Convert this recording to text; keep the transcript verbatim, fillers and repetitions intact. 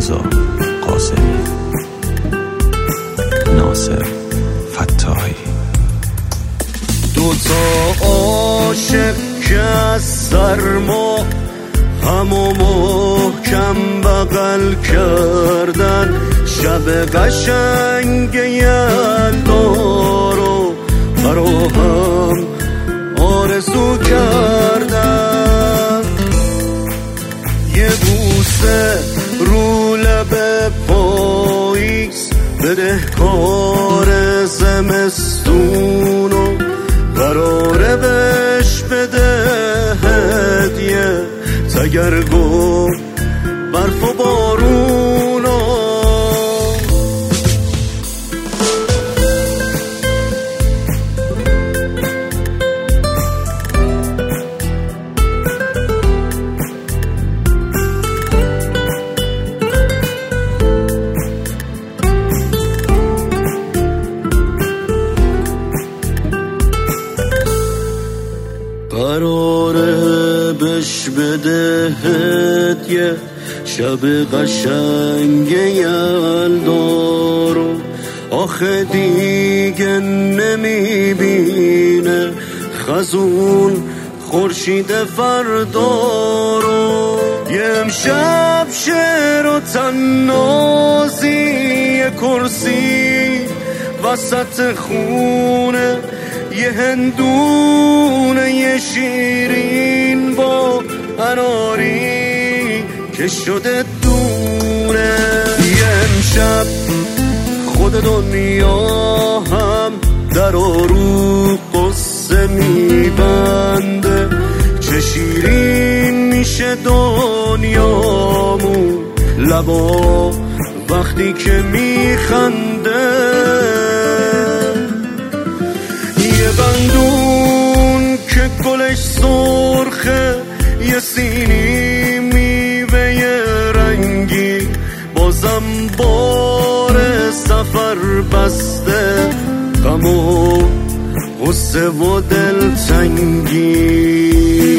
رضا قاسمی، ناصر فتاحی. دوتا عاشق که از سرما همو محکم بغل کردن، شب قشنگ یلدا رو برا هم آرزو کردن. یه بوسه رو لب پاییز بدهکار زمستونو قراره بهش بده هدیه تگرگو برف و بارونو. قراره بش بده هدیه شب قشنگ یلدا رو، آخه دیگه نمیبینه خزون خورشید فردا رو. یه امشب شعر و تنازی، یه کرسی وسط خونه، یه هندونه یه شیرین با اناری که شده دونه. یه امشب خود دنیا هم در و رو قصه میبنده، چه شیرین میشه دنیامون لبا وقتی که میخنده. یه بندون که گلش سرخه، یه سینی میوه رنگی، بازم بار سفر بسته غم و غصه و دلتنگی.